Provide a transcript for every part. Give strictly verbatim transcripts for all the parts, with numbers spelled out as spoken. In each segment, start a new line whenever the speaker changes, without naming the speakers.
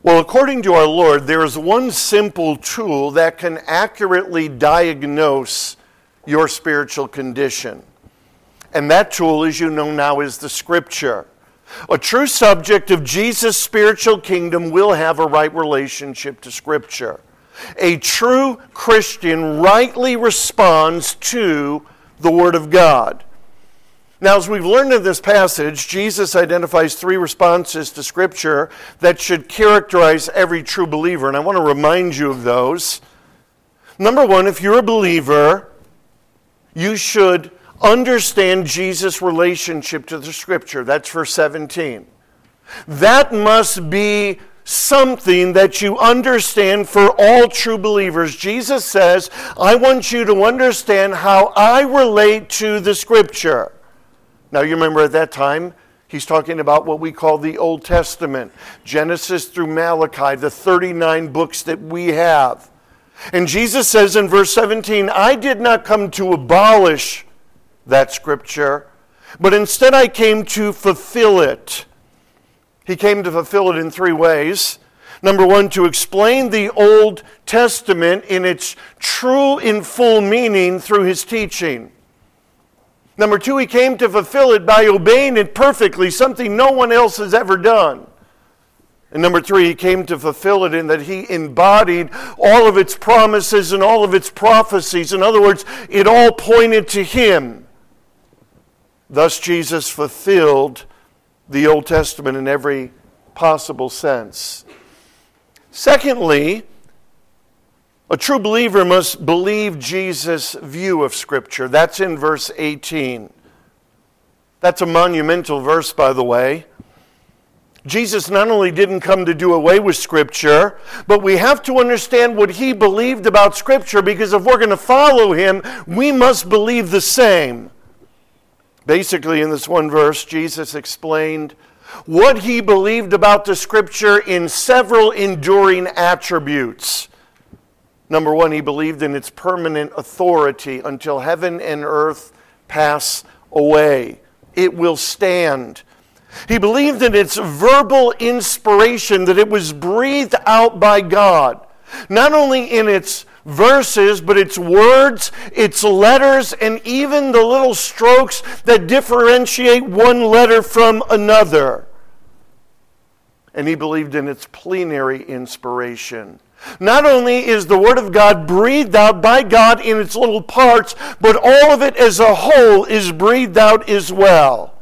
Well, according to our Lord, there is one simple tool that can accurately diagnose your spiritual condition. And that tool, as you know now, is the Scripture. A true subject of Jesus' spiritual kingdom will have a right relationship to Scripture. A true Christian rightly responds to the Word of God. Now, as we've learned in this passage, Jesus identifies three responses to Scripture that should characterize every true believer, and I want to remind you of those. Number one, if you're a believer, you should understand Jesus' relationship to the Scripture. That's verse seventeen. That must be something that you understand for all true believers. Jesus says, I want you to understand how I relate to the Scripture. Now, you remember at that time, he's talking about what we call the Old Testament, Genesis through Malachi, the thirty-nine books that we have. And Jesus says in verse seventeen, I did not come to abolish that Scripture, but instead I came to fulfill it. He came to fulfill it in three ways. Number one, to explain the Old Testament in its true and full meaning through his teaching. Number two, he came to fulfill it by obeying it perfectly, something no one else has ever done. And number three, he came to fulfill it in that he embodied all of its promises and all of its prophecies. In other words, it all pointed to him. Thus, Jesus fulfilled the Old Testament in every possible sense. Secondly, a true believer must believe Jesus' view of Scripture. That's in verse eighteen. That's a monumental verse, by the way. Jesus not only didn't come to do away with Scripture, but we have to understand what he believed about Scripture, because if we're going to follow him, we must believe the same. Basically, in this one verse, Jesus explained what he believed about the Scripture in several enduring attributes. Number one, he believed in its permanent authority until heaven and earth pass away. It will stand. He believed in its verbal inspiration, that it was breathed out by God. Not only in its verses, but its words, its letters, and even the little strokes that differentiate one letter from another. And he believed in its plenary inspiration. Not only is the Word of God breathed out by God in its little parts, but all of it as a whole is breathed out as well.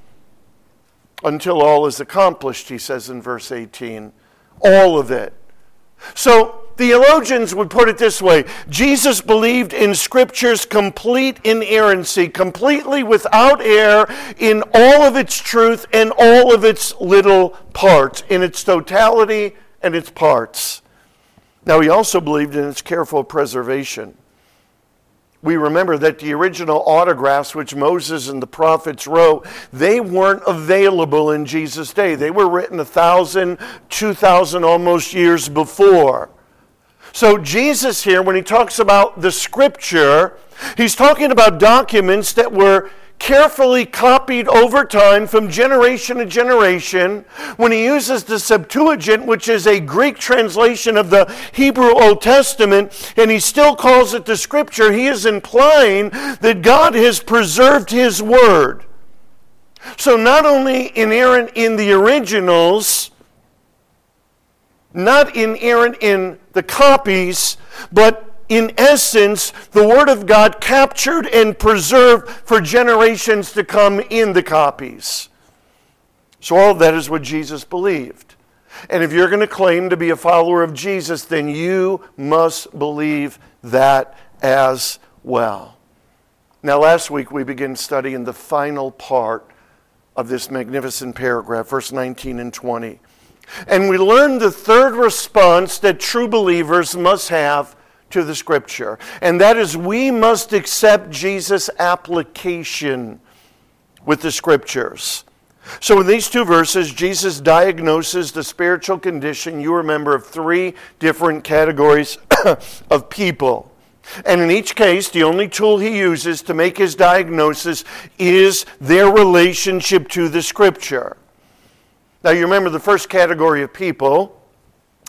Until all is accomplished, he says in verse eighteen. All of it. So, theologians would put it this way. Jesus believed in Scripture's complete inerrancy, completely without error, in all of its truth and all of its little parts, in its totality and its parts. Now, he also believed in its careful preservation. We remember that the original autographs which Moses and the prophets wrote, they weren't available in Jesus' day. They were written a thousand, two thousand almost years before. So Jesus here, when he talks about the Scripture, he's talking about documents that were carefully copied over time from generation to generation. When he uses the Septuagint, which is a Greek translation of the Hebrew Old Testament, and he still calls it the Scripture, he is implying that God has preserved his Word. So not only inerrant in the originals, not inerrant in the copies, but in essence, the Word of God captured and preserved for generations to come in the copies. So all of that is what Jesus believed. And if you're going to claim to be a follower of Jesus, then you must believe that as well. Now, last week we began studying the final part of this magnificent paragraph, verse nineteen and twenty. And we learned the third response that true believers must have to the Scripture. And that is, we must accept Jesus' application with the Scriptures. So in these two verses, Jesus diagnoses the spiritual condition, you remember, of three different categories of people. And in each case, the only tool he uses to make his diagnosis is their relationship to the Scripture. Now, you remember the first category of people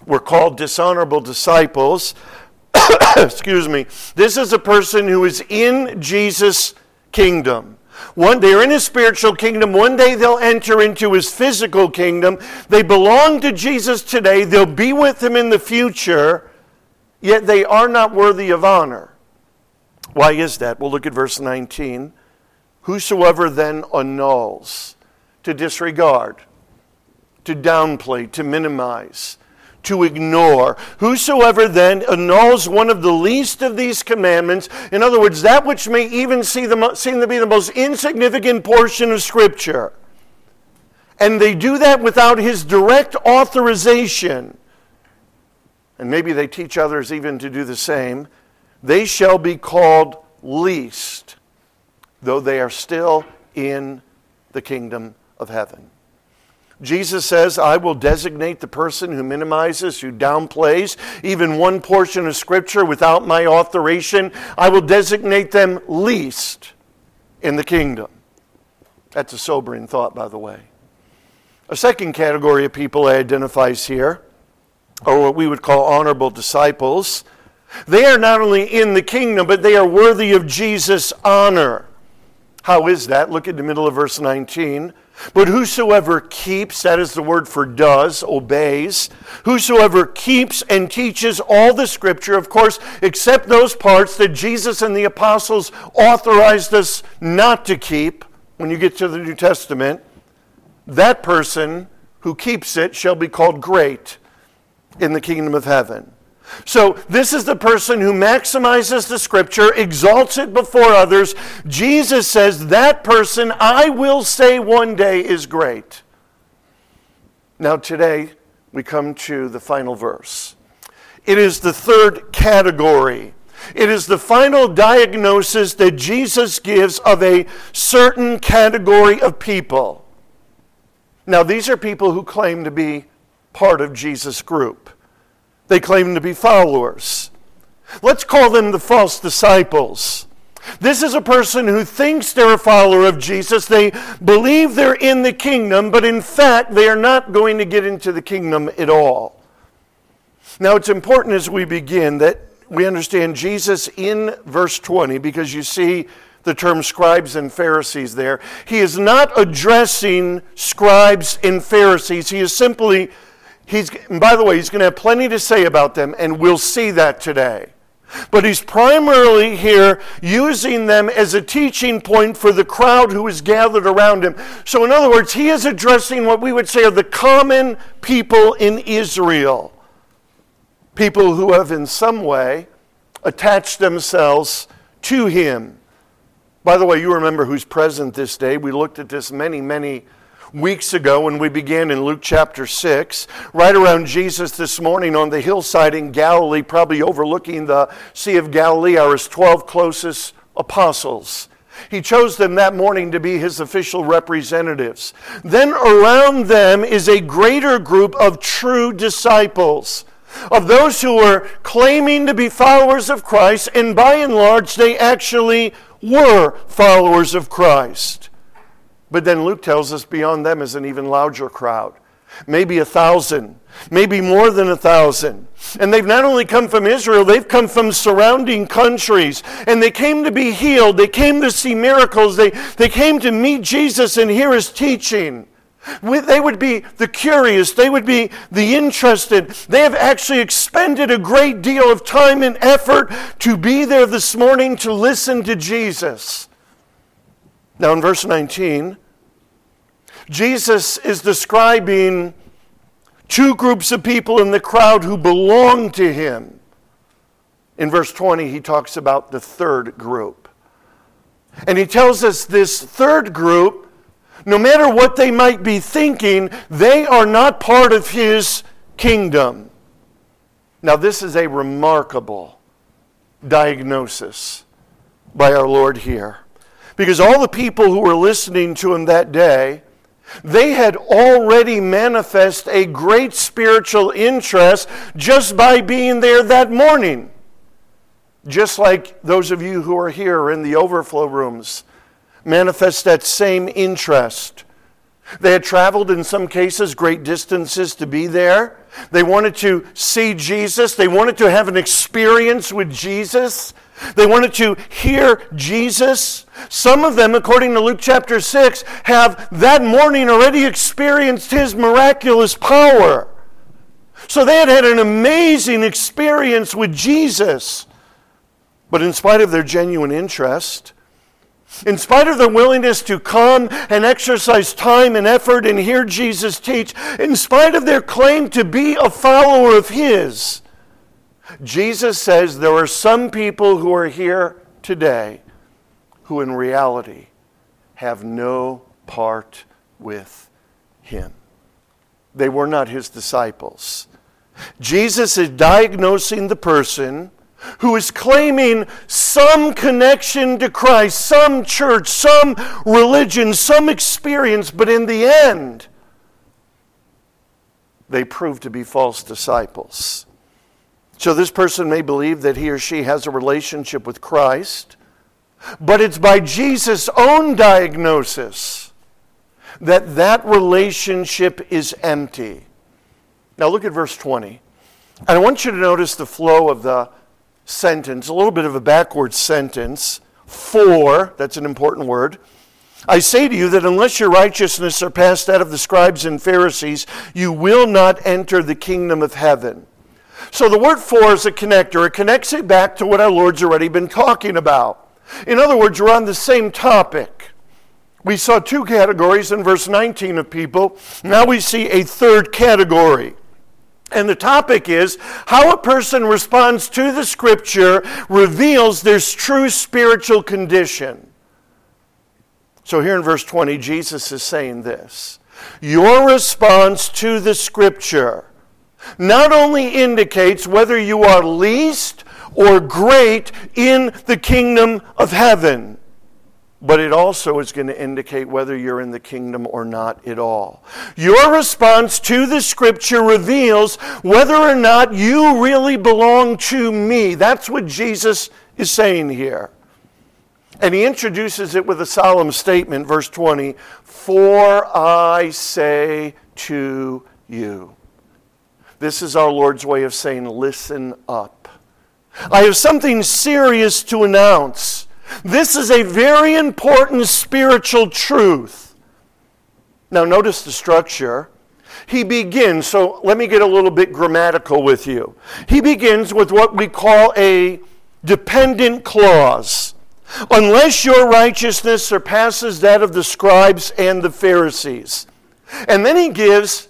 were called dishonorable disciples. Excuse me. This is a person who is in Jesus' kingdom. One, they're in his spiritual kingdom. One day they'll enter into his physical kingdom. They belong to Jesus today. They'll be with him in the future, yet they are not worthy of honor. Why is that? Well, look at verse nineteen. Whosoever then annuls, to disregard, to downplay, to minimize, to ignore. Whosoever then annuls one of the least of these commandments, in other words, that which may even see the, seem to be the most insignificant portion of Scripture, and they do that without his direct authorization, and maybe they teach others even to do the same, they shall be called least, though they are still in the kingdom of heaven. Jesus says, I will designate the person who minimizes, who downplays even one portion of Scripture without my authorization. I will designate them least in the kingdom. That's a sobering thought, by the way. A second category of people he identifies here are what we would call honorable disciples. They are not only in the kingdom, but they are worthy of Jesus' honor. How is that? Look at the middle of verse nineteen. But whosoever keeps, that is the word for does, obeys, whosoever keeps and teaches all the Scripture, of course, except those parts that Jesus and the apostles authorized us not to keep, when you get to the New Testament, that person who keeps it shall be called great in the kingdom of heaven. So this is the person who maximizes the Scripture, exalts it before others. Jesus says that person, I will say one day, is great. Now today we come to the final verse. It is the third category. It is the final diagnosis that Jesus gives of a certain category of people. Now these are people who claim to be part of Jesus' group. They claim to be followers. Let's call them the false disciples. This is a person who thinks they're a follower of Jesus. They believe they're in the kingdom, but in fact, they are not going to get into the kingdom at all. Now, it's important as we begin that we understand Jesus in verse twenty, because you see the term scribes and Pharisees there. He is not addressing scribes and Pharisees. He is simply He's, and by the way, he's going to have plenty to say about them, and we'll see that today. But he's primarily here using them as a teaching point for the crowd who is gathered around him. So in other words, he is addressing what we would say are the common people in Israel. People who have in some way attached themselves to him. By the way, you remember who's present this day. We looked at this many, many weeks ago when we began in Luke chapter six, right around Jesus this morning on the hillside in Galilee, probably overlooking the Sea of Galilee, are his twelve closest apostles. He chose them that morning to be his official representatives. Then around them is a greater group of true disciples, of those who are claiming to be followers of Christ, and by and large they actually were followers of Christ. But then Luke tells us beyond them is an even larger crowd. Maybe a thousand, maybe more than a thousand. And they've not only come from Israel, they've come from surrounding countries. And they came to be healed. They came to see miracles. They, they came to meet Jesus and hear his teaching. They would be the curious. They would be the interested. They have actually expended a great deal of time and effort to be there this morning to listen to Jesus. Now in verse nineteen, Jesus is describing two groups of people in the crowd who belong to him. In verse twenty, he talks about the third group. And he tells us this third group, no matter what they might be thinking, they are not part of his kingdom. Now this is a remarkable diagnosis by our Lord here. Because all the people who were listening to him that day, they had already manifest a great spiritual interest just by being there that morning. Just like those of you who are here in the overflow rooms manifest that same interest They had traveled, in some cases, great distances to be there. They wanted to see Jesus. They wanted to have an experience with Jesus. They wanted to hear Jesus. Some of them, according to Luke chapter six, have that morning already experienced his miraculous power. So they had had an amazing experience with Jesus. But in spite of their genuine interest, in spite of their willingness to come and exercise time and effort and hear Jesus teach, in spite of their claim to be a follower of his, Jesus says there are some people who are here today who in reality have no part with him. They were not his disciples. Jesus is diagnosing the person who is claiming some connection to Christ, some church, some religion, some experience, but in the end, they prove to be false disciples. So this person may believe that he or she has a relationship with Christ, but it's by Jesus' own diagnosis that that relationship is empty. Now look at verse twenty. And I want you to notice the flow of the sentence, a little bit of a backwards sentence. For, that's an important word. I say to you that unless your righteousness surpassed that of the scribes and Pharisees, you will not enter the kingdom of heaven. So the word for is a connector. It connects it back to what our Lord's already been talking about. In other words, we're on the same topic. We saw two categories in verse nineteen of people. Now we see a third category. And the topic is how a person responds to the Scripture reveals their true spiritual condition. So here in verse twenty, Jesus is saying this. Your response to the Scripture not only indicates whether you are least or great in the kingdom of heaven, but it also is going to indicate whether you're in the kingdom or not at all. Your response to the Scripture reveals whether or not you really belong to me. That's what Jesus is saying here. And he introduces it with a solemn statement, verse twenty, for I say to you. This is our Lord's way of saying, listen up. I have something serious to announce. This is a very important spiritual truth. Now notice the structure. He begins, so let me get a little bit grammatical with you. He begins with what we call a dependent clause. Unless your righteousness surpasses that of the scribes and the Pharisees. And then he gives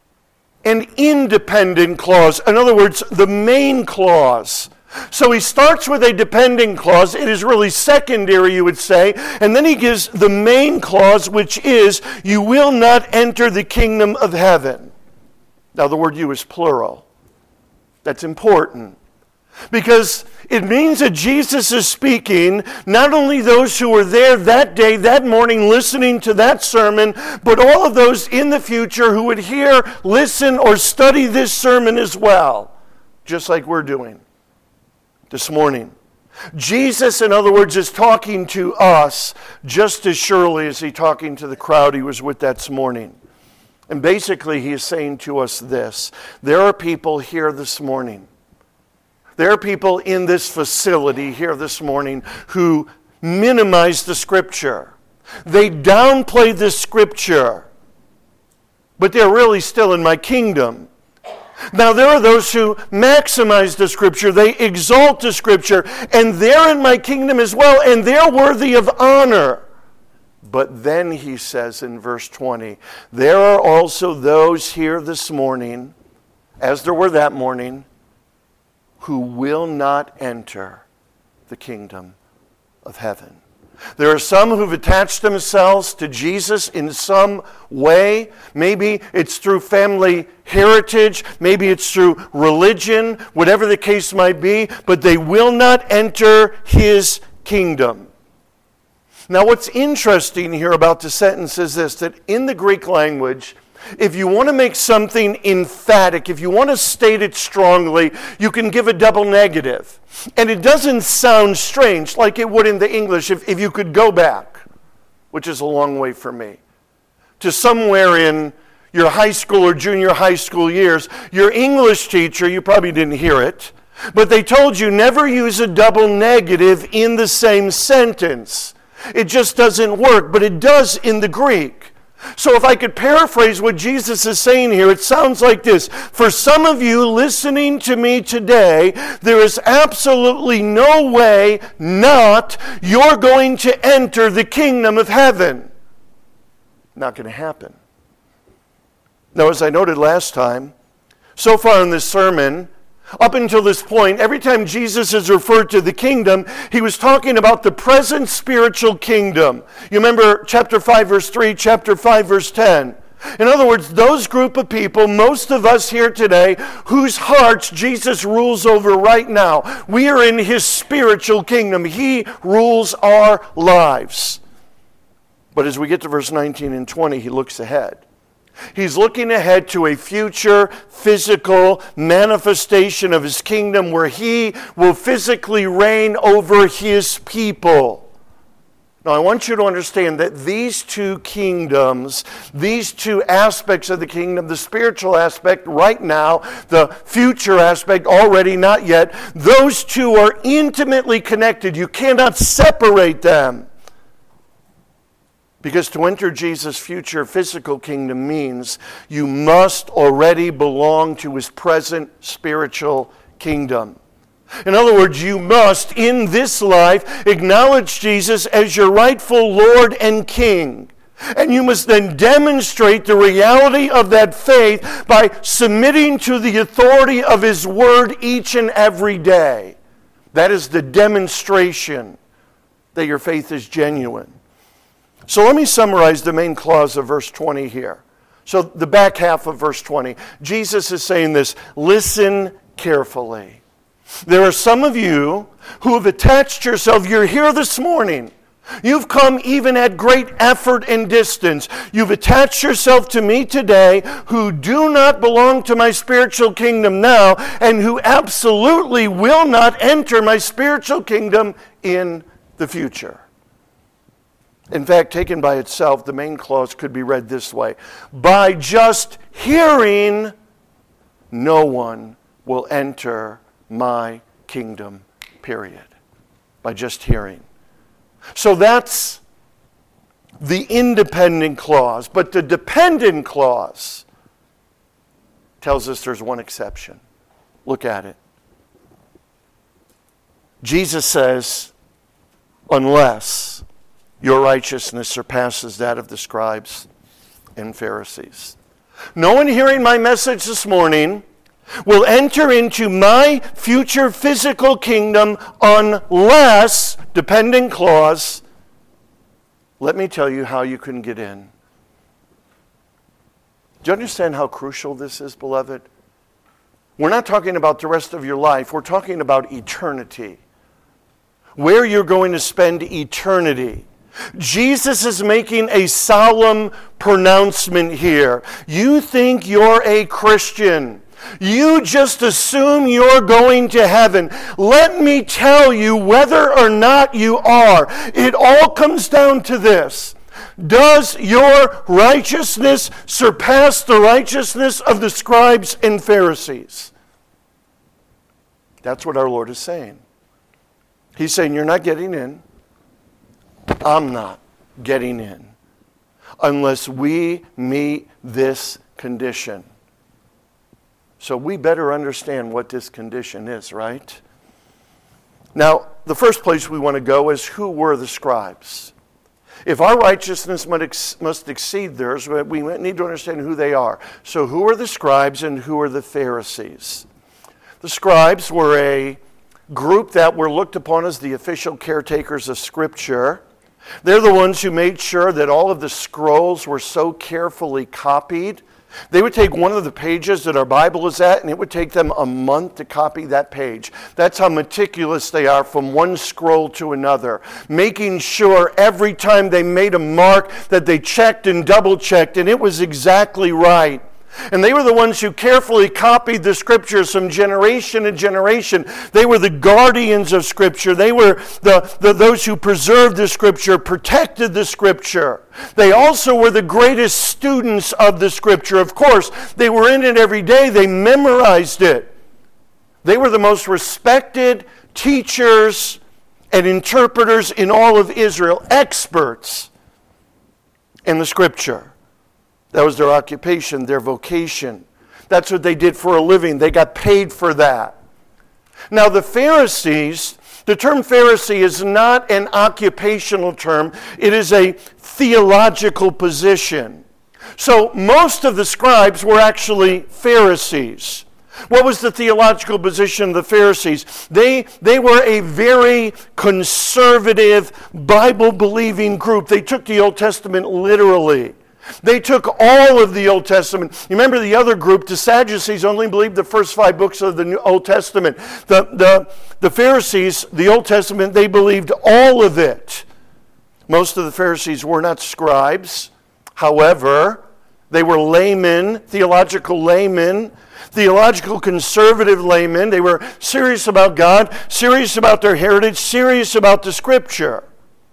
an independent clause. In other words, the main clause. So he starts with a dependent clause. It is really secondary, you would say. And then he gives the main clause, which is, you will not enter the kingdom of heaven. Now the word you is plural. That's important. Because it means that Jesus is speaking, not only those who were there that day, that morning, listening to that sermon, but all of those in the future who would hear, listen, or study this sermon as well, just like we're doing this morning. Jesus, in other words, is talking to us just as surely as he's talking to the crowd he was with that morning. And basically, he is saying to us this. There are people here this morning. There are people in this facility here this morning who minimize the Scripture. They downplay the Scripture. But they're really still in my kingdom. Now, there are those who maximize the Scripture. They exalt the Scripture. And they're in my kingdom as well. And they're worthy of honor. But then he says in verse twenty, there are also those here this morning, as there were that morning, who will not enter the kingdom of heaven. There are some who've attached themselves to Jesus in some way. Maybe it's through family heritage. Maybe it's through religion, whatever the case might be. But they will not enter his kingdom. Now what's interesting here about the sentence is this, that in the Greek language, if you want to make something emphatic, if you want to state it strongly, you can give a double negative. And it doesn't sound strange like it would in the English if, if you could go back, which is a long way for me. to somewhere in your high school or junior high school years, your English teacher, you probably didn't hear it, but they told you never use a double negative in the same sentence. It just doesn't work, but it does in the Greek. So if I could paraphrase what Jesus is saying here, it sounds like this. For some of you listening to me today, there is absolutely no way not you're going to enter the kingdom of heaven. Not going to happen. Now, as I noted last time, so far in this sermon, up until this point, every time Jesus is referred to the kingdom, he was talking about the present spiritual kingdom. You remember chapter five, verse three, chapter five, verse ten. In other words, those group of people, most of us here today, whose hearts Jesus rules over right now. We are in his spiritual kingdom. He rules our lives. But as we get to verse nineteen and twenty, he looks ahead. He's looking ahead to a future physical manifestation of his kingdom where he will physically reign over his people. Now, I want you to understand that these two kingdoms, these two aspects of the kingdom, the spiritual aspect right now, the future aspect already not yet, those two are intimately connected. You cannot separate them. Because to enter Jesus' future physical kingdom means you must already belong to his present spiritual kingdom. In other words, you must, in this life, acknowledge Jesus as your rightful Lord and King. And you must then demonstrate the reality of that faith by submitting to the authority of his word each and every day. That is the demonstration that your faith is genuine. So let me summarize the main clause of verse twenty here. So the back half of verse twenty. Jesus is saying this, listen carefully. There are some of you who have attached yourself. You're here this morning. You've come even at great effort and distance. You've attached yourself to me today who do not belong to my spiritual kingdom now and who absolutely will not enter my spiritual kingdom in the future. In fact, taken by itself, the main clause could be read this way. By just hearing, no one will enter my kingdom, period. By just hearing. So that's the independent clause. But the dependent clause tells us there's one exception. Look at it. Jesus says, unless your righteousness surpasses that of the scribes and Pharisees. No one hearing my message this morning will enter into my future physical kingdom unless, dependent clause, let me tell you how you can get in. Do you understand how crucial this is, beloved? We're not talking about the rest of your life. We're talking about eternity. Where you're going to spend eternity. Jesus is making a solemn pronouncement here. You think you're a Christian. You just assume you're going to heaven. Let me tell you whether or not you are. It all comes down to this. Does your righteousness surpass the righteousness of the scribes and Pharisees? That's what our Lord is saying. He's saying, you're not getting in. I'm not getting in unless we meet this condition. So we better understand what this condition is, right? Now, the first place we want to go is who were the scribes? If our righteousness must exceed theirs, we need to understand who they are. So who are the scribes and who are the Pharisees? The scribes were a group that were looked upon as the official caretakers of Scripture. They're the ones who made sure that all of the scrolls were so carefully copied. They would take one of the pages that our Bible is at, and it would take them a month to copy that page. That's how meticulous they are from one scroll to another, making sure every time they made a mark that they checked and double-checked, and it was exactly right. And they were the ones who carefully copied the Scriptures from generation to generation. They were the guardians of Scripture. They were the, the those who preserved the Scripture, protected the Scripture. They also were the greatest students of the Scripture. Of course, they were in it every day. They memorized it. They were the most respected teachers and interpreters in all of Israel, experts in the Scripture. That was their occupation, their vocation. That's what they did for a living. They got paid for that. Now the Pharisees, the term Pharisee is not an occupational term. It is a theological position. So most of the scribes were actually Pharisees. What was the theological position of the Pharisees? They, they were a very conservative, Bible-believing group. They took the Old Testament literally. They took all of the Old Testament. You remember the other group, the Sadducees, only believed the first five books of the New Old Testament. The, the, the Pharisees, the Old Testament, they believed all of it. Most of the Pharisees were not scribes. However, they were laymen, theological laymen, theological conservative laymen. They were serious about God, serious about their heritage, serious about the Scripture.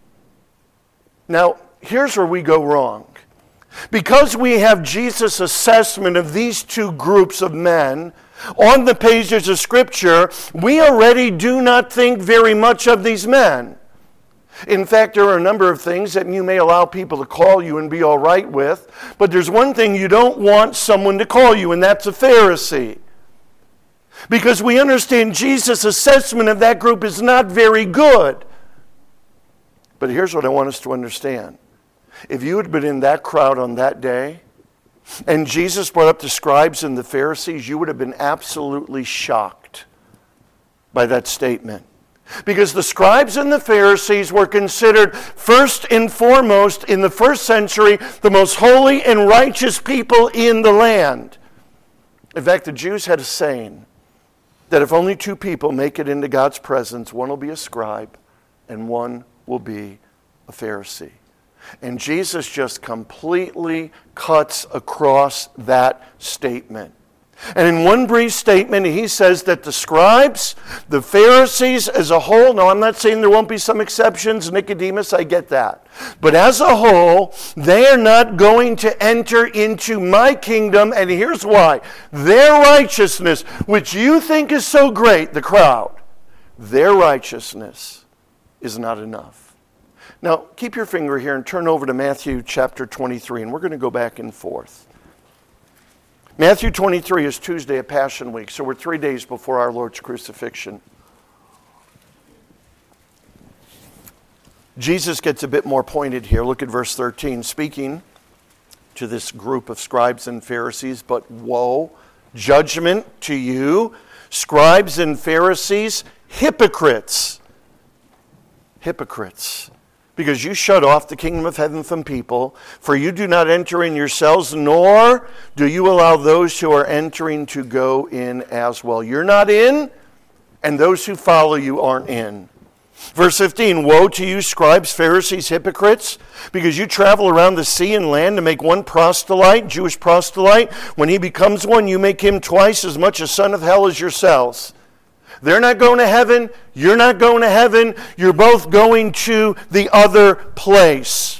Now, here's where we go wrong. Because we have Jesus' assessment of these two groups of men on the pages of Scripture, we already do not think very much of these men. In fact, there are a number of things that you may allow people to call you and be all right with, but there's one thing you don't want someone to call you, and that's a Pharisee. Because we understand Jesus' assessment of that group is not very good. But here's what I want us to understand. If you had been in that crowd on that day, and Jesus brought up the scribes and the Pharisees, you would have been absolutely shocked by that statement. Because the scribes and the Pharisees were considered first and foremost in the first century the most holy and righteous people in the land. In fact, the Jews had a saying that if only two people make it into God's presence, one will be a scribe and one will be a Pharisee. And Jesus just completely cuts across that statement. And in one brief statement, he says that the scribes, the Pharisees as a whole, now I'm not saying there won't be some exceptions, Nicodemus, I get that. But as a whole, they are not going to enter into my kingdom, and here's why. Their righteousness, which you think is so great, the crowd, their righteousness is not enough. Now, keep your finger here and turn over to Matthew chapter twenty-three, and we're going to go back and forth. Matthew twenty-three is Tuesday of Passion Week, so we're three days before our Lord's crucifixion. Jesus gets a bit more pointed here. Look at verse thirteen. Speaking to this group of scribes and Pharisees, but woe, judgment to you, scribes and Pharisees, hypocrites. Hypocrites. Because you shut off the kingdom of heaven from people, for you do not enter in yourselves, nor do you allow those who are entering to go in as well. You're not in, and those who follow you aren't in. Verse fifteen, woe to you, scribes, Pharisees, hypocrites, because you travel around the sea and land to make one proselyte, Jewish proselyte. When he becomes one, you make him twice as much a son of hell as yourselves. They're not going to heaven. You're not going to heaven. You're both going to the other place.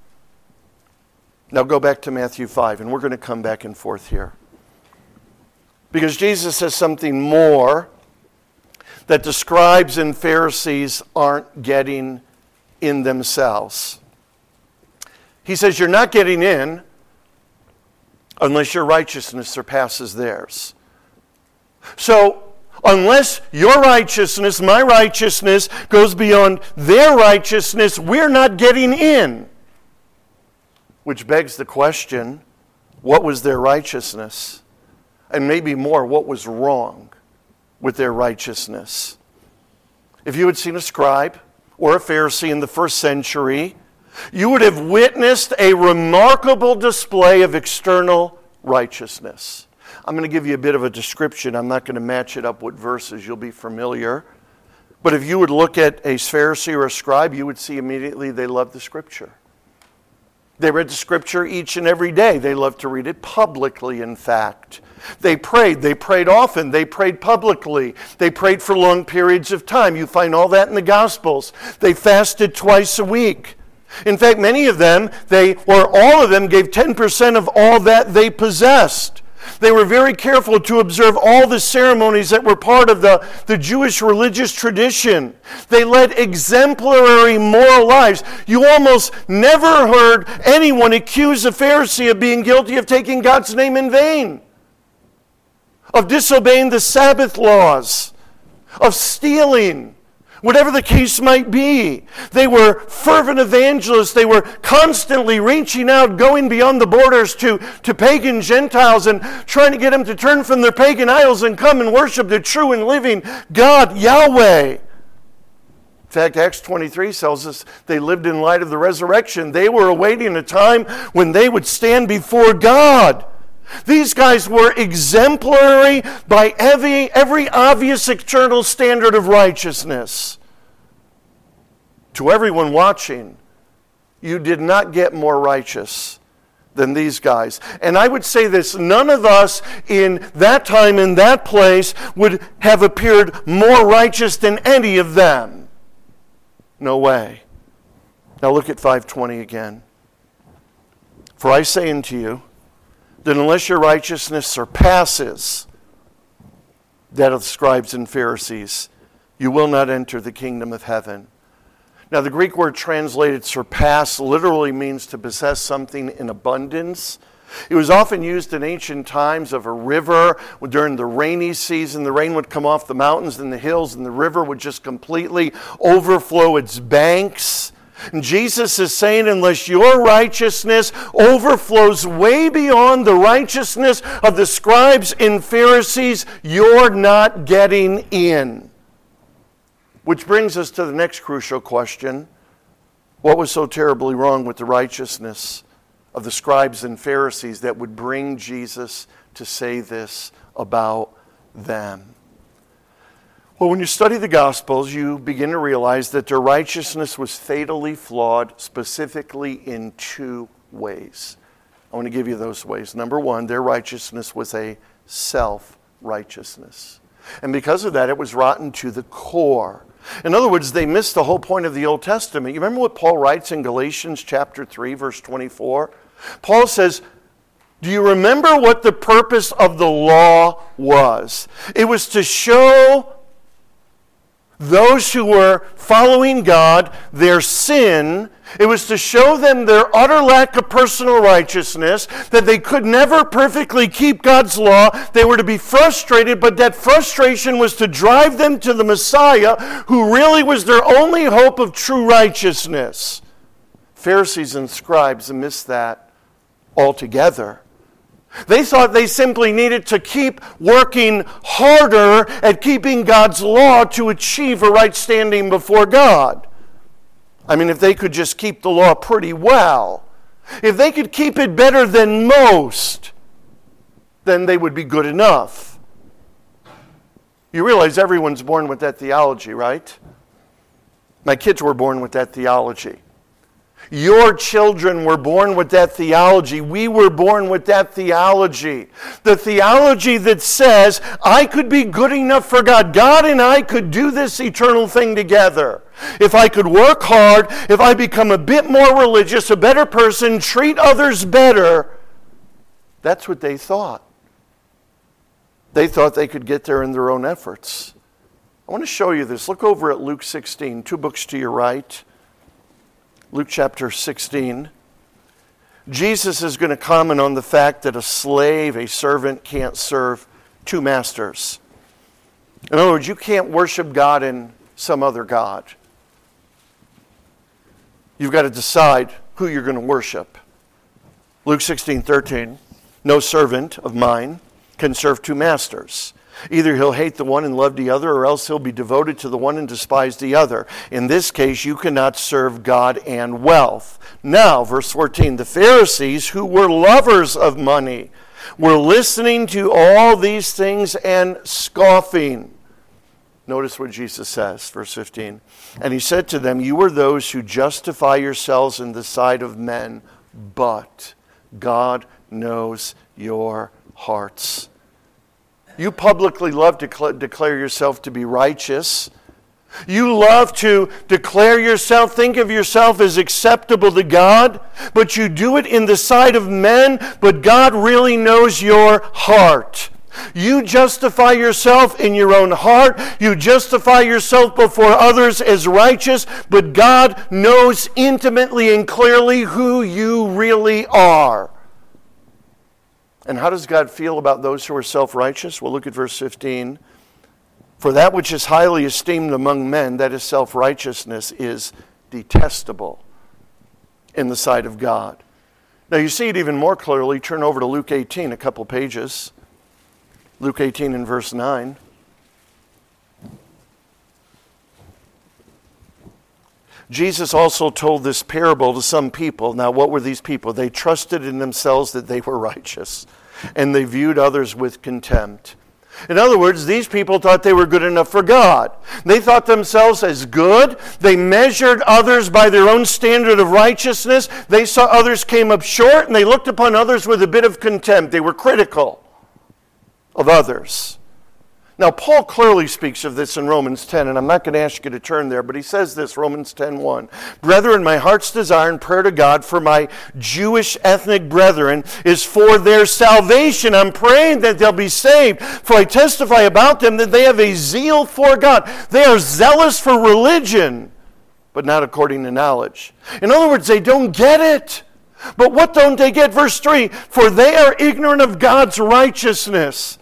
Now go back to Matthew five, and we're going to come back and forth here. Because Jesus says something more that the scribes and Pharisees aren't getting in themselves. He says, you're not getting in unless your righteousness surpasses theirs. So, unless your righteousness, my righteousness, goes beyond their righteousness, we're not getting in. Which begs the question, what was their righteousness? And maybe more, what was wrong with their righteousness? If you had seen a scribe or a Pharisee in the first century, you would have witnessed a remarkable display of external righteousness. I'm going to give you a bit of a description. I'm not going to match it up with verses. You'll be familiar. But if you would look at a Pharisee or a scribe, you would see immediately they loved the Scripture. They read the scripture each and every day. They loved to read it publicly, in fact. They prayed. They prayed often. They prayed publicly. They prayed for long periods of time. You find all that in the Gospels. They fasted twice a week. In fact, many of them, they or all of them, gave ten percent of all that they possessed. They were very careful to observe all the ceremonies that were part of the, the Jewish religious tradition. They led exemplary moral lives. You almost never heard anyone accuse a Pharisee of being guilty of taking God's name in vain, of disobeying the Sabbath laws, of stealing, whatever the case might be. They were fervent evangelists. They were constantly reaching out, going beyond the borders to, to pagan Gentiles and trying to get them to turn from their pagan idols and come and worship the true and living God, Yahweh. In fact, Acts twenty-three tells us they lived in light of the resurrection. They were awaiting a time when they would stand before God. These guys were exemplary by every, every obvious external standard of righteousness. To everyone watching, you did not get more righteous than these guys. And I would say this, none of us in that time, in that place, would have appeared more righteous than any of them. No way. Now look at five twenty again. For I say unto you, that unless your righteousness surpasses that of the scribes and Pharisees, you will not enter the kingdom of heaven. Now, the Greek word translated surpass literally means to possess something in abundance. It was often used in ancient times of a river. During the rainy season, the rain would come off the mountains and the hills, and the river would just completely overflow its banks. And Jesus is saying, unless your righteousness overflows way beyond the righteousness of the scribes and Pharisees, you're not getting in. Which brings us to the next crucial question. What was so terribly wrong with the righteousness of the scribes and Pharisees that would bring Jesus to say this about them? Well, when you study the Gospels, you begin to realize that their righteousness was fatally flawed, specifically in two ways. I want to give you those ways. Number one, their righteousness was a self-righteousness. And because of that, it was rotten to the core. In other words, they missed the whole point of the Old Testament. You remember what Paul writes in Galatians chapter three, verse twenty-four? Paul says, do you remember what the purpose of the law was? It was to show those who were following God their sin. It was to show them their utter lack of personal righteousness, that they could never perfectly keep God's law. They were to be frustrated, but that frustration was to drive them to the Messiah, who really was their only hope of true righteousness. Pharisees and scribes missed that altogether. They thought they simply needed to keep working harder at keeping God's law to achieve a right standing before God. I mean, if they could just keep the law pretty well, if they could keep it better than most, then they would be good enough. You realize everyone's born with that theology, right? My kids were born with that theology. Your children were born with that theology. We were born with that theology. The theology that says, I could be good enough for God. God and I could do this eternal thing together. If I could work hard, if I become a bit more religious, a better person, treat others better. That's what they thought. They thought they could get there in their own efforts. I want to show you this. Look over at Luke sixteen, two books to your right. Luke chapter sixteen. Jesus is going to comment on the fact that a slave, a servant, can't serve two masters. In other words, you can't worship God and some other god. You've got to decide who you're going to worship. Luke sixteen thirteen. No servant of mine can serve two masters. Either he'll hate the one and love the other, or else he'll be devoted to the one and despise the other. In this case, you cannot serve God and wealth. Now, verse fourteen, the Pharisees, who were lovers of money, were listening to all these things and scoffing. Notice what Jesus says, verse fifteen. And he said to them, you are those who justify yourselves in the sight of men but God knows your hearts. You publicly love to cl- declare yourself to be righteous. You love to declare yourself, think of yourself as acceptable to God, but you do it in the sight of men, but God really knows your heart. You justify yourself in your own heart. You justify yourself before others as righteous, but God knows intimately and clearly who you really are. And how does God feel about those who are self-righteous? Well, look at verse fifteen. For that which is highly esteemed among men, that is self-righteousness, is detestable in the sight of God. Now you see it even more clearly. Turn over to Luke eighteen, a couple pages. Luke eighteen and verse nine. Jesus also told this parable to some people. Now, what were these people? They trusted in themselves that they were righteous, and they viewed others with contempt. In other words, these people thought they were good enough for God. They thought themselves as good. They measured others by their own standard of righteousness. They saw others came up short, and they looked upon others with a bit of contempt. They were critical of others. Now, Paul clearly speaks of this in Romans ten, and I'm not going to ask you to turn there, but he says this, Romans ten one. Brethren, my heart's desire and prayer to God for my Jewish ethnic brethren is for their salvation. I'm praying that they'll be saved, for I testify about them that they have a zeal for God. They are zealous for religion, but not according to knowledge. In other words, they don't get it. But what don't they get? Verse three, for they are ignorant of God's righteousness.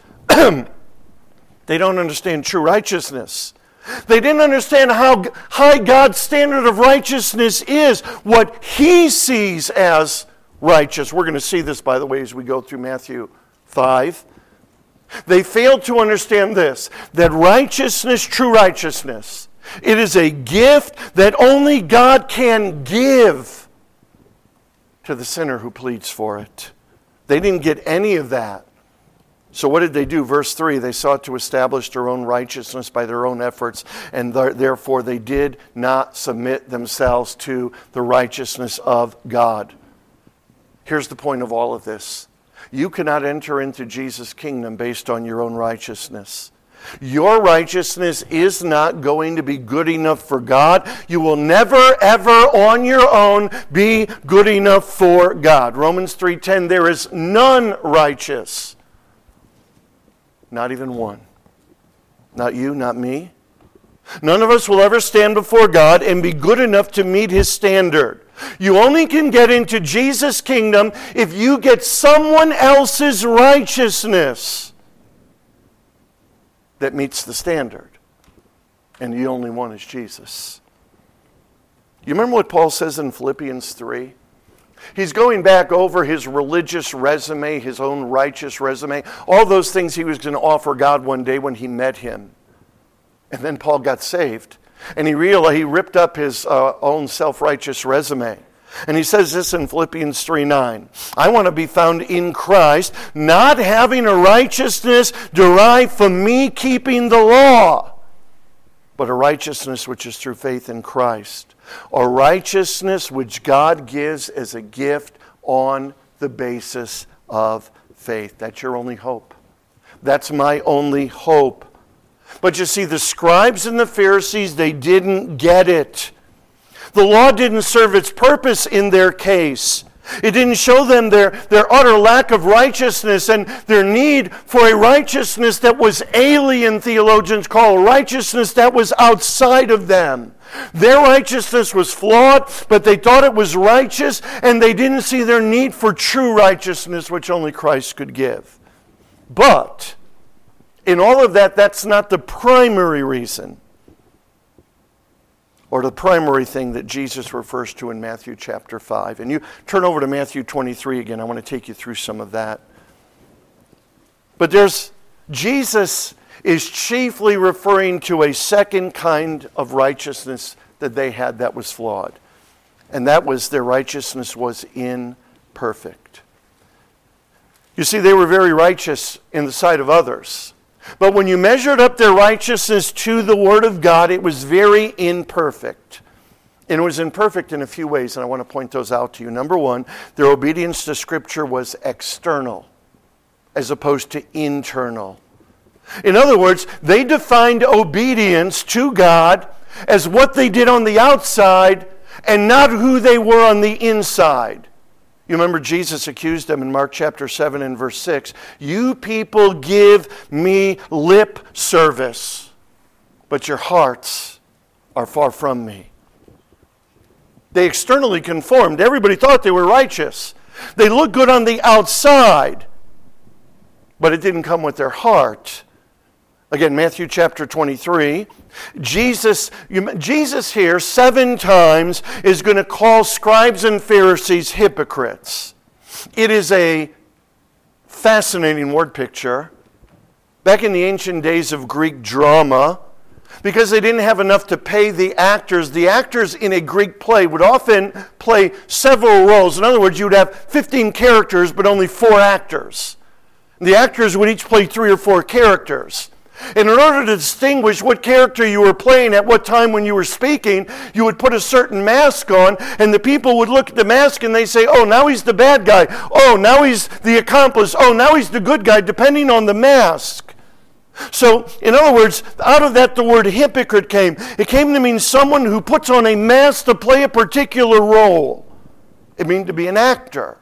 They don't understand true righteousness. They didn't understand how high God's standard of righteousness is, what He sees as righteous. We're going to see this, by the way, as we go through Matthew five. They failed to understand this, that righteousness, true righteousness, it is a gift that only God can give to the sinner who pleads for it. They didn't get any of that. So what did they do? Verse three, they sought to establish their own righteousness by their own efforts, and th- therefore they did not submit themselves to the righteousness of God. Here's the point of all of this. You cannot enter into Jesus' kingdom based on your own righteousness. Your righteousness is not going to be good enough for God. You will never, ever on your own be good enough for God. Romans three ten, there is none righteous. Not even one. Not you, not me. None of us will ever stand before God and be good enough to meet His standard. You only can get into Jesus' kingdom if you get someone else's righteousness that meets the standard. And the only one is Jesus. You remember what Paul says in Philippians three? He's going back over his religious resume, his own righteous resume, all those things he was going to offer God one day when he met Him. And then Paul got saved. And he realized he ripped up his uh, own self-righteous resume. And he says this in Philippians three nine. I want to be found in Christ, not having a righteousness derived from me keeping the law, but a righteousness which is through faith in Christ. A righteousness which God gives as a gift on the basis of faith. That's your only hope. That's my only hope. But you see, the scribes and the Pharisees, they didn't get it. The law didn't serve its purpose in their case. It didn't show them their, their utter lack of righteousness and their need for a righteousness that was alien, theologians call righteousness that was outside of them. Their righteousness was flawed, but they thought it was righteous, and they didn't see their need for true righteousness, which only Christ could give. But in all of that, that's not the primary reason or the primary thing that Jesus refers to in Matthew chapter five. And you turn over to Matthew twenty-three again. I want to take you through some of that. But there's, Jesus is chiefly referring to a second kind of righteousness that they had that was flawed. And that was their righteousness was imperfect. You see, they were very righteous in the sight of others. But when you measured up their righteousness to the Word of God, it was very imperfect. And it was imperfect in a few ways, and I want to point those out to you. Number one, their obedience to Scripture was external as opposed to internal. In other words, they defined obedience to God as what they did on the outside and not who they were on the inside. You remember Jesus accused them in Mark chapter seven and verse six. You people give me lip service, but your hearts are far from me. They externally conformed. Everybody thought they were righteous. They looked good on the outside, but it didn't come with their heart. Again, Matthew chapter twenty-three. Jesus, Jesus here seven times is going to call scribes and Pharisees hypocrites. It is a fascinating word picture. Back in the ancient days of Greek drama, because they didn't have enough to pay the actors, the actors in a Greek play would often play several roles. In other words, you would have fifteen characters, but only four actors. The actors would each play three or four characters. And in order to distinguish what character you were playing at what time when you were speaking, you would put a certain mask on, and the people would look at the mask and they say, oh, now he's the bad guy. Oh, now he's the accomplice. Oh, now he's the good guy, depending on the mask. So, in other words, out of that the word hypocrite came. It came to mean someone who puts on a mask to play a particular role. It means to be an actor.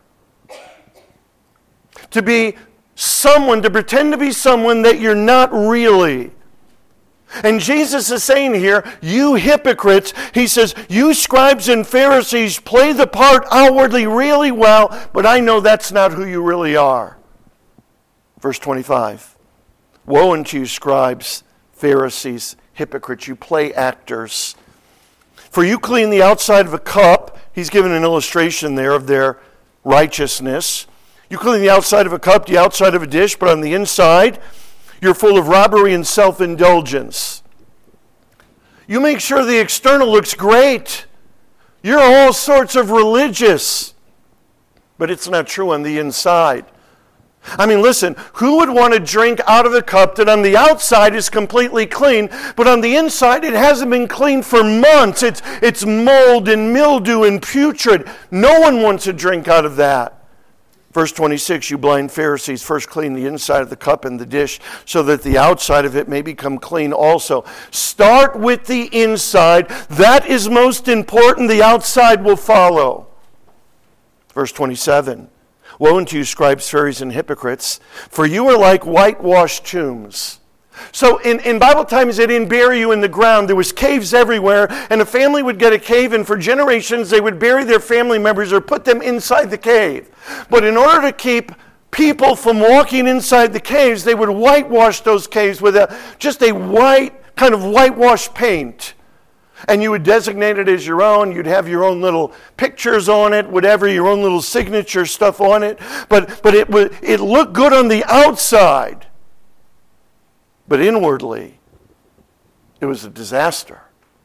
To be someone, to pretend to be someone that you're not really. And Jesus is saying here, you hypocrites, he says, you scribes and Pharisees play the part outwardly really well, but I know that's not who you really are. Verse twenty-five. Woe unto you, scribes, Pharisees, hypocrites, you play actors. For you clean the outside of a cup. He's given an illustration there of their righteousness. You clean the outside of a cup, the outside of a dish, but on the inside, you're full of robbery and self-indulgence. You make sure the external looks great. You're all sorts of religious, but it's not true on the inside. I mean, listen, who would want to drink out of the cup that on the outside is completely clean, but on the inside it hasn't been cleaned for months? It's, it's mold and mildew and putrid. No one wants to drink out of that. Verse twenty-six, you blind Pharisees, first clean the inside of the cup and the dish, so that the outside of it may become clean also. Start with the inside. That is most important. The outside will follow. Verse twenty-seven, woe unto you, scribes, Pharisees, and hypocrites, for you are like whitewashed tombs. So in, in Bible times, they didn't bury you in the ground. There was caves everywhere, and a family would get a cave, and for generations they would bury their family members or put them inside the cave. But in order to keep people from walking inside the caves, they would whitewash those caves with a, just a white, kind of whitewash paint. And you would designate it as your own. You'd have your own little pictures on it, whatever, your own little signature stuff on it. But, but it would, it looked good on the outside. But inwardly, it was a disaster.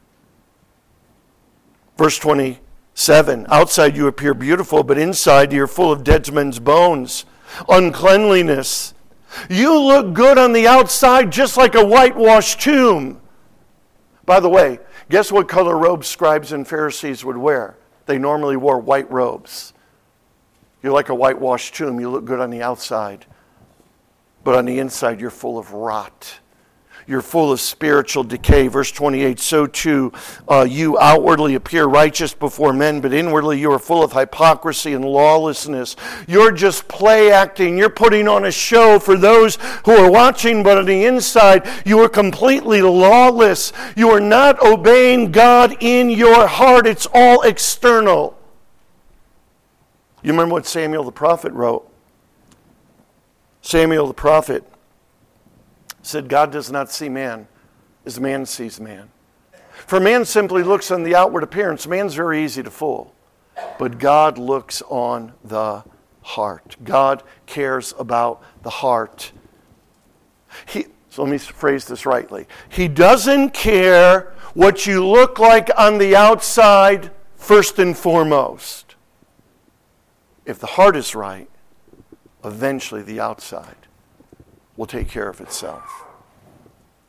Verse twenty-seven, outside you appear beautiful, but inside you're full of dead men's bones, uncleanliness. You look good on the outside just like a whitewashed tomb. By the way, guess what color robes scribes and Pharisees would wear? They normally wore white robes. You're like a whitewashed tomb. You look good on the outside. But on the inside, you're full of rot. You're full of spiritual decay. Verse twenty-eight, so too uh, you outwardly appear righteous before men, but inwardly you are full of hypocrisy and lawlessness. You're just play acting. You're putting on a show for those who are watching, but on the inside, you are completely lawless. You are not obeying God in your heart. It's all external. You remember what Samuel the prophet wrote? Samuel the prophet said, God does not see man as man sees man. For man simply looks on the outward appearance. Man's very easy to fool. But God looks on the heart. God cares about the heart. He, so let me phrase this rightly. He doesn't care what you look like on the outside first and foremost. If the heart is right, eventually the outside will take care of itself.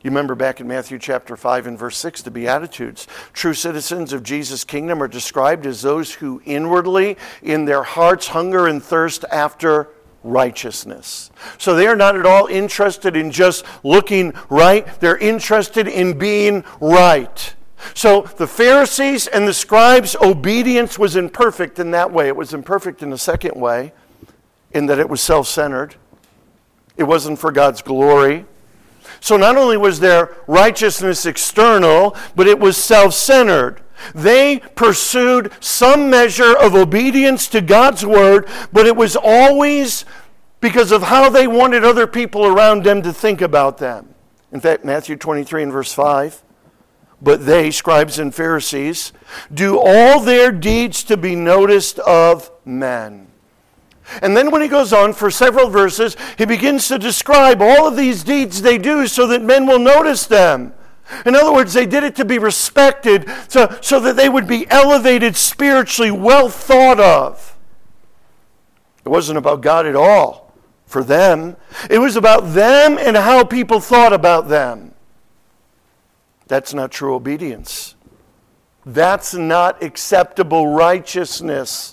You remember back in Matthew chapter five and verse six, the Beatitudes. True citizens of Jesus' kingdom are described as those who inwardly, in their hearts, hunger and thirst after righteousness. So they are not at all interested in just looking right. They're interested in being right. So the Pharisees and the scribes' obedience was imperfect in that way. It was imperfect in the second way, in that it was self-centered. It wasn't for God's glory. So not only was their righteousness external, but it was self-centered. They pursued some measure of obedience to God's word, but it was always because of how they wanted other people around them to think about them. In fact, Matthew twenty-three and verse five, but they, scribes and Pharisees, do all their deeds to be noticed of men. And then when he goes on for several verses, he begins to describe all of these deeds they do so that men will notice them. In other words, they did it to be respected, so, so that they would be elevated spiritually, well thought of. It wasn't about God at all for them. It was about them and how people thought about them. That's not true obedience. That's not acceptable righteousness.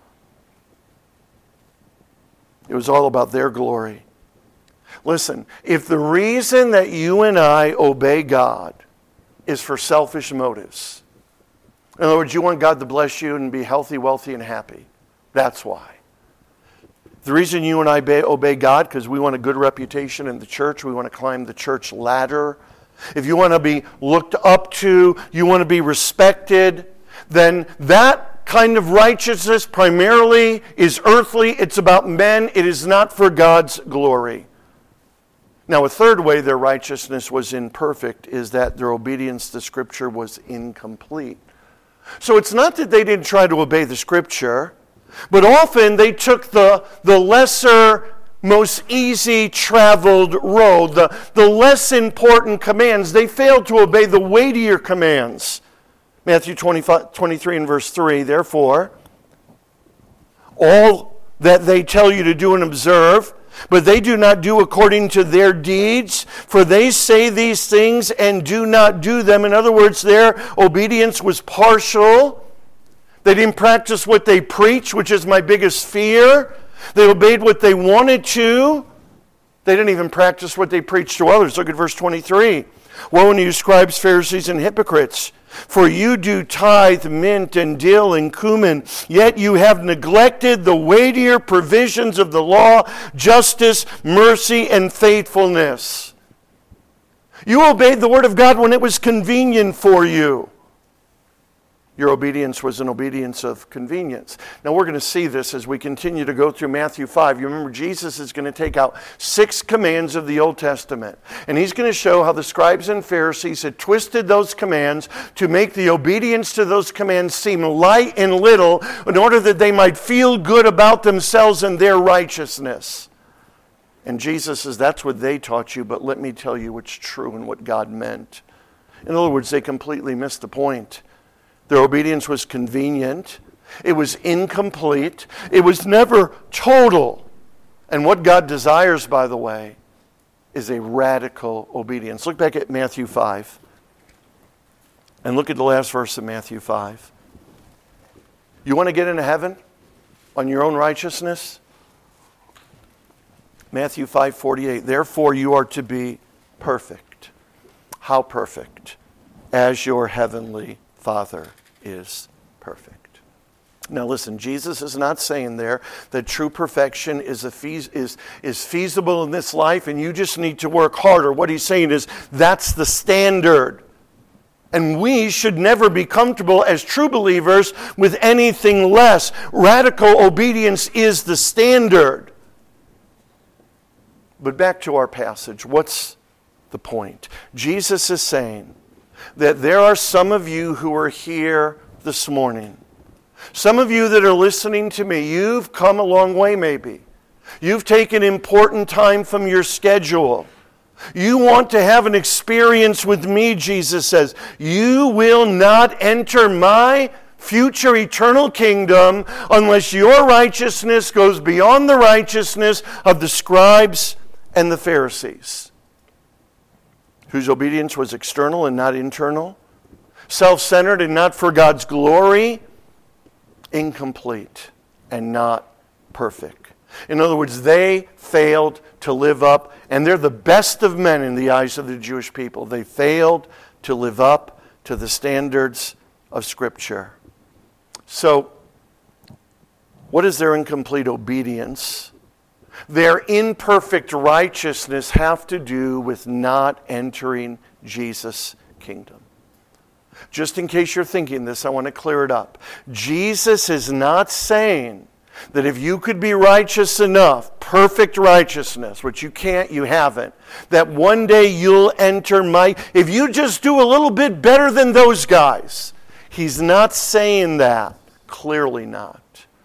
It was all about their glory. Listen, if the reason that you and I obey God is for selfish motives, in other words, you want God to bless you and be healthy, wealthy, and happy, that's why. The reason you and I obey God, because we want a good reputation in the church, we want to climb the church ladder. If you want to be looked up to, you want to be respected, then that kind of righteousness primarily is earthly. It's about men. It is not for God's glory. Now, a third way their righteousness was imperfect is that their obedience to Scripture was incomplete. So it's not that they didn't try to obey the Scripture, but often they took the, the lesser, most easy traveled road, the, the less important commands. They failed to obey the weightier commands. Matthew twenty-five, twenty-three and verse three, therefore, all that they tell you to do and observe, but they do not do according to their deeds, for they say these things and do not do them. In other words, their obedience was partial. They didn't practice what they preach, which is my biggest fear. They obeyed what they wanted to. They didn't even practice what they preached to others. Look at verse twenty-three. Woe unto you, scribes, Pharisees, and hypocrites! For you do tithe mint and dill and cumin, yet you have neglected the weightier provisions of the law, justice, mercy, and faithfulness. You obeyed the word of God when it was convenient for you. Your obedience was an obedience of convenience. Now we're going to see this as we continue to go through Matthew five. You remember Jesus is going to take out six commands of the Old Testament. And he's going to show how the scribes and Pharisees had twisted those commands to make the obedience to those commands seem light and little in order that they might feel good about themselves and their righteousness. And Jesus says, that's what they taught you, but let me tell you what's true and what God meant. In other words, they completely missed the point. Their obedience was convenient. It was incomplete. It was never total. And what God desires, by the way, is a radical obedience. Look back at Matthew five. And look at the last verse of Matthew five. You want to get into heaven on your own righteousness? Matthew five forty-eight. Therefore you are to be perfect. How perfect? As your heavenly Father is perfect. Now listen, Jesus is not saying there that true perfection is, a feas- is, is feasible in this life and you just need to work harder. What he's saying is that's the standard. And we should never be comfortable as true believers with anything less. Radical obedience is the standard. But back to our passage. What's the point? Jesus is saying that there are some of you who are here this morning. Some of you that are listening to me, you've come a long way maybe. You've taken important time from your schedule. You want to have an experience with me, Jesus says. You will not enter my future eternal kingdom unless your righteousness goes beyond the righteousness of the scribes and the Pharisees. whose obedience was external and not internal, self-centered and not for God's glory, incomplete and not perfect. In other words, they failed to live up, and they're the best of men in the eyes of the Jewish people. They failed to live up to the standards of Scripture. So, what is their incomplete obedience? Their imperfect righteousness have to do with not entering Jesus' kingdom. Just in case you're thinking this, I want to clear it up. Jesus is not saying that if you could be righteous enough, perfect righteousness, which you can't, you haven't, that one day you'll enter my, if you just do a little bit better than those guys. He's not saying that. Clearly not.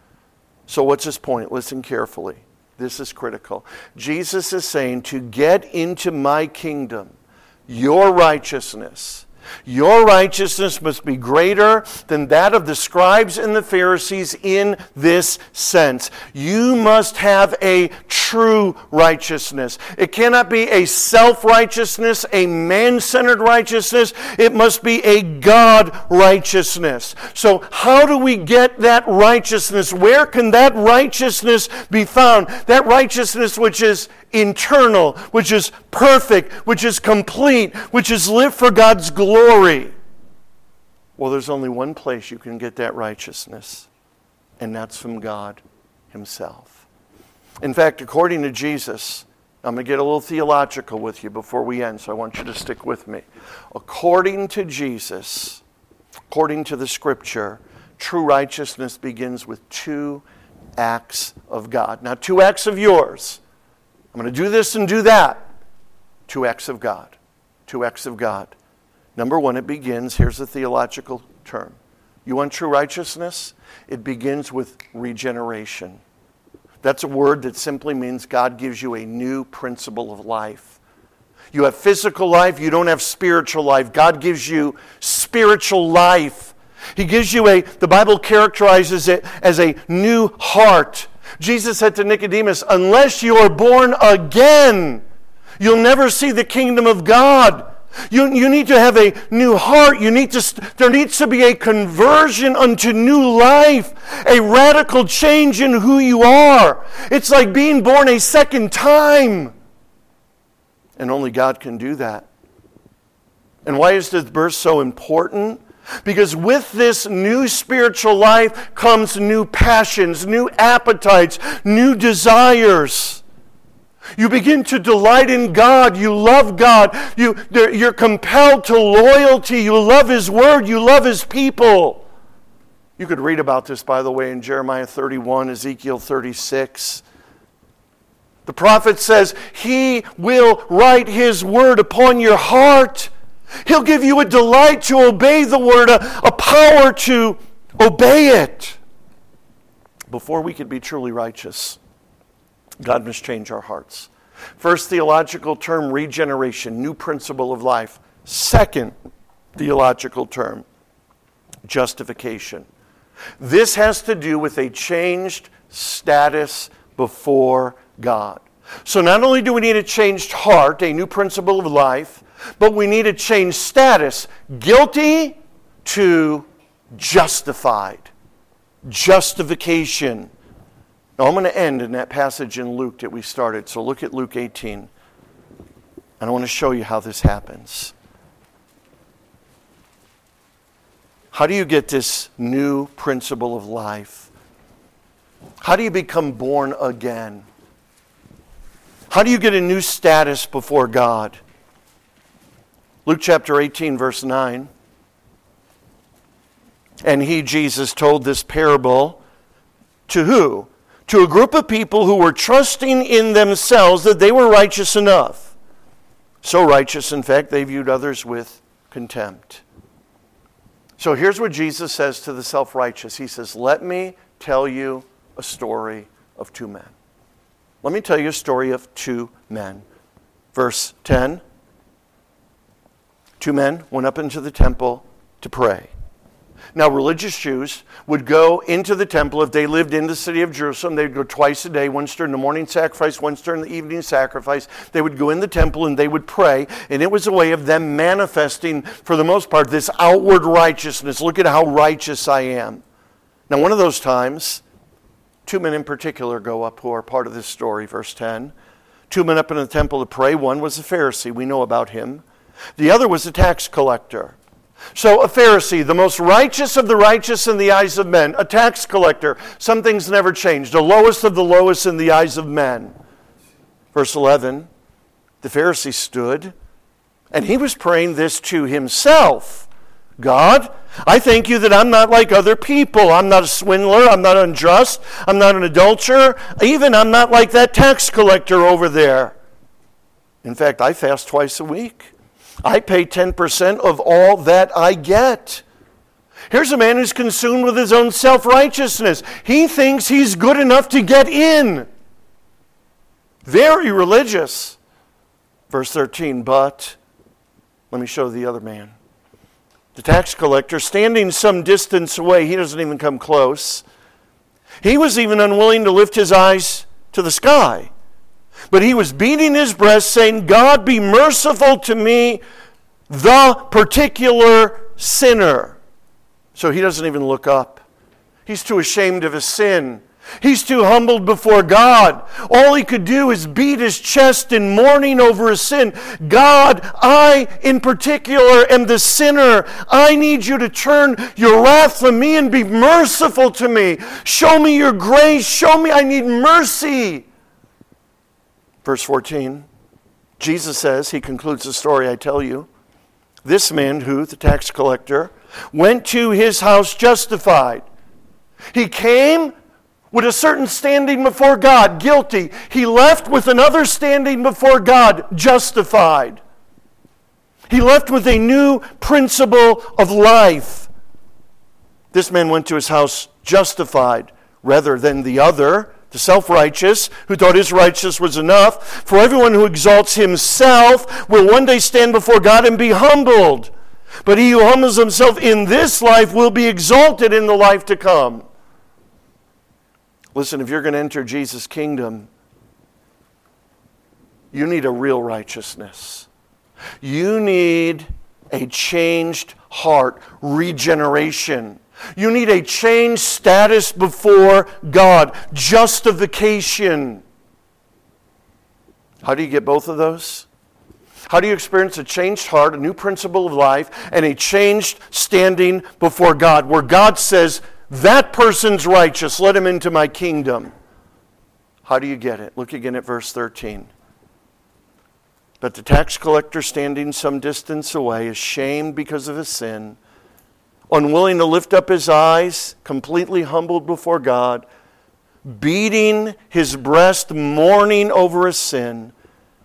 So what's his point? Listen carefully. This is critical. Jesus is saying to get into my kingdom, your righteousness, your righteousness must be greater than that of the scribes and the Pharisees in this sense. You must have a true righteousness. It cannot be a self-righteousness, a man-centered righteousness. It must be a God righteousness. So how do we get that righteousness? Where can that righteousness be found? That righteousness which is internal, which is perfect, which is complete, which is lived for God's glory. Well, there's only one place you can get that righteousness, and that's from God Himself. In fact, according to Jesus, I'm going to get a little theological with you before we end, so I want you to stick with me. According to Jesus, according to the Scripture, true righteousness begins with two acts of God. Now, two acts of yours. I'm going to do this and do that. Two acts of God. Two acts of God. Number one, it begins, here's the theological term. You want true righteousness? It begins with regeneration. That's a word that simply means God gives you a new principle of life. You have physical life, you don't have spiritual life. God gives you spiritual life. He gives you a, the Bible characterizes it as a new heart. Jesus said to Nicodemus, unless you are born again, you'll never see the kingdom of God. You, you need to have a new heart. You need to, there needs to be a conversion unto new life, a radical change in who you are. It's like being born a second time. And only God can do that. And why is this verse so important? Because with this new spiritual life comes new passions, new appetites, new desires. You begin to delight in God. You love God. You, you're compelled to loyalty. You love His Word. You love His people. You could read about this, by the way, in Jeremiah thirty-one, Ezekiel thirty-six. The prophet says, He will write His Word upon your heart. He'll give you a delight to obey the Word, a, a power to obey it. Before we can be truly righteous, God must change our hearts. First theological term, regeneration, new principle of life. Second theological term, justification. This has to do with a changed status before God. So not only do we need a changed heart, a new principle of life, but we need a changed status. Guilty to justified. Justification. Now I'm going to end in that passage in Luke that we started. So look at Luke eighteen. And I want to show you how this happens. How do you get this new principle of life? How do you become born again? How do you get a new status before God? Luke chapter eighteen, verse nine. And he, Jesus, told this parable to who? To a group of people who were trusting in themselves that they were righteous enough. So righteous, in fact, they viewed others with contempt. So here's what Jesus says to the self-righteous. He says, let me tell you a story of two men. Let me tell you a story of two men. Verse ten. Two men went up into the temple to pray. Now, religious Jews would go into the temple. If they lived in the city of Jerusalem, they'd go twice a day, once during the morning sacrifice, once during the evening sacrifice. They would go in the temple and they would pray, and it was a way of them manifesting, for the most part, this outward righteousness. Look at how righteous I am. Now, one of those times, two men in particular go up who are part of this story, verse ten. Two men up in the temple to pray. One was a Pharisee. We know about him. The other was a tax collector. So a Pharisee, the most righteous of the righteous in the eyes of men, a tax collector, some things never change, the lowest of the lowest in the eyes of men. Verse eleven, the Pharisee stood, and he was praying this to himself. God, I thank you that I'm not like other people. I'm not a swindler. I'm not unjust. I'm not an adulterer. Even I'm not like that tax collector over there. In fact, I fast twice a week. I pay ten percent of all that I get. Here's a man who's consumed with his own self-righteousness. He thinks he's good enough to get in. Very religious. Verse thirteen, but, let me show the other man. The tax collector, standing some distance away, he doesn't even come close. He was even unwilling to lift his eyes to the sky. But he was beating his breast, saying, God, be merciful to me, the particular sinner. So he doesn't even look up. He's too ashamed of his sin. He's too humbled before God. All he could do is beat his chest in mourning over his sin. God, I in particular am the sinner. I need you to turn your wrath from me and be merciful to me. Show me your grace. Show me I need mercy. Verse fourteen, Jesus says, he concludes the story I tell you, this man who, the tax collector, went to his house justified. He came with a certain standing before God, guilty. He left with another standing before God, justified. He left with a new principle of life. This man went to his house justified rather than the other, the self-righteous, who thought his righteousness was enough. For everyone who exalts himself will one day stand before God and be humbled. But he who humbles himself in this life will be exalted in the life to come. Listen, if you're going to enter Jesus' kingdom, you need a real righteousness. You need a changed heart, regeneration. You need a changed status before God, justification. How do you get both of those? How do you experience a changed heart, a new principle of life, and a changed standing before God, where God says, that person's righteous, let him into my kingdom? How do you get it? Look again at verse thirteen. But the tax collector, standing some distance away, ashamed because of his sin, unwilling to lift up his eyes, completely humbled before God, beating his breast, mourning over his sin,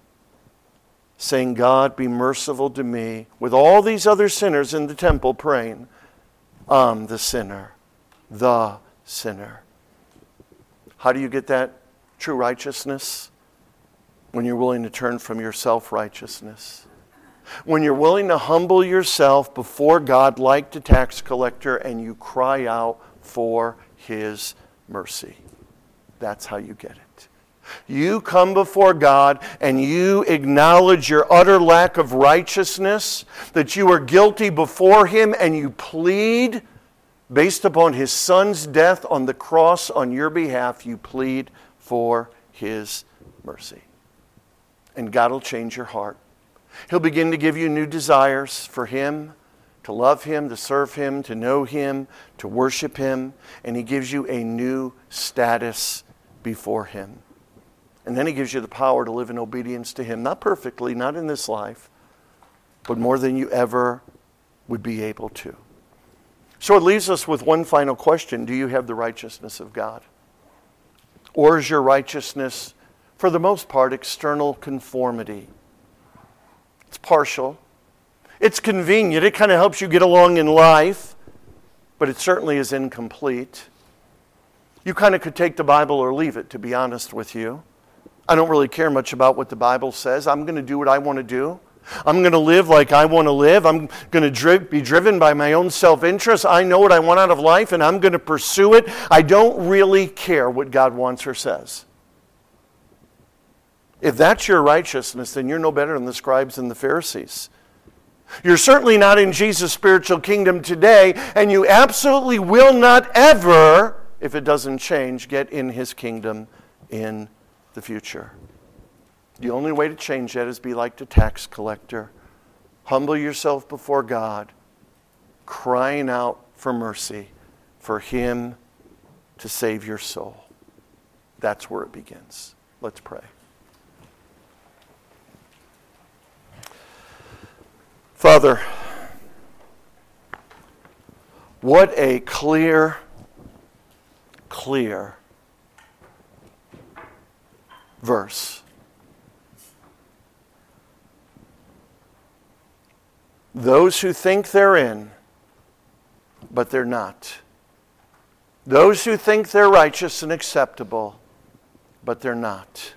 saying, God, be merciful to me. With all these other sinners in the temple praying, I'm the sinner, the sinner. How do you get that true righteousness? When you're willing to turn from your self-righteousness. When you're willing to humble yourself before God like the tax collector and you cry out for his mercy. That's how you get it. You come before God and you acknowledge your utter lack of righteousness, that you are guilty before him, and you plead based upon his son's death on the cross on your behalf, you plead for his mercy. And God will change your heart. He'll begin to give you new desires for him, to love him, to serve him, to know him, to worship him. And he gives you a new status before him. And then he gives you the power to live in obedience to him. Not perfectly, not in this life, but more than you ever would be able to. So it leaves us with one final question. Do you have the righteousness of God? Or is your righteousness, for the most part, external conformity? It's partial. It's convenient. It kind of helps you get along in life, but it certainly is incomplete. You kind of could take the Bible or leave it, to be honest with you. I don't really care much about what the Bible says. I'm going to do what I want to do. I'm going to live like I want to live. I'm going to dri- be driven by my own self-interest. I know what I want out of life, and I'm going to pursue it. I don't really care what God wants or says. If that's your righteousness, then you're no better than the scribes and the Pharisees. You're certainly not in Jesus' spiritual kingdom today, and you absolutely will not ever, if it doesn't change, get in his kingdom in the future. The only way to change that is be like the tax collector. Humble yourself before God, crying out for mercy, for him to save your soul. That's where it begins. Let's pray. Father, what a clear, clear verse. Those who think they're in, but they're not. Those who think they're righteous and acceptable, but they're not.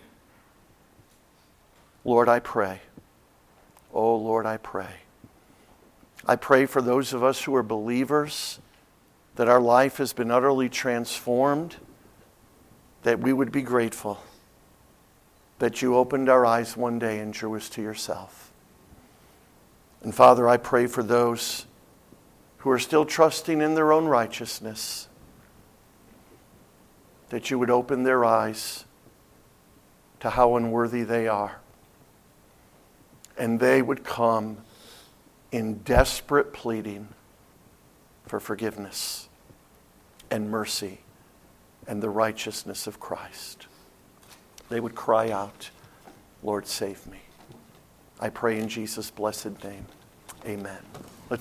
Lord, I pray. Oh, Lord, I pray. I pray for those of us who are believers, that our life has been utterly transformed, that we would be grateful that you opened our eyes one day and drew us to yourself. And Father, I pray for those who are still trusting in their own righteousness, that you would open their eyes to how unworthy they are. And they would come in desperate pleading for forgiveness and mercy and the righteousness of Christ. They would cry out, Lord, save me. I pray in Jesus' blessed name. Amen.